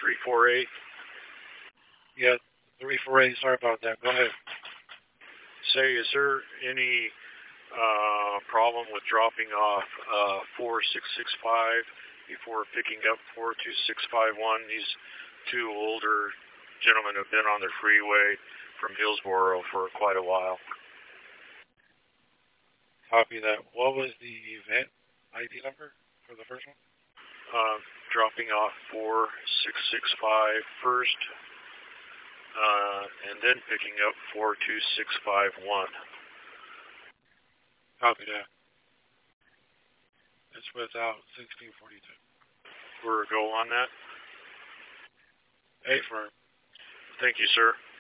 348. Yeah, 348. Sorry about that. Go ahead. Say, is there any problem with dropping off 4665 before picking up 42651? These two older gentlemen have been on the freeway from Hillsboro for quite a while. Copy that. What was the event ID number for the first one? Dropping off 4665 first, and then picking up 42651. Copy that. It's without 1642. We're a go on that? A firm. Thank you, sir.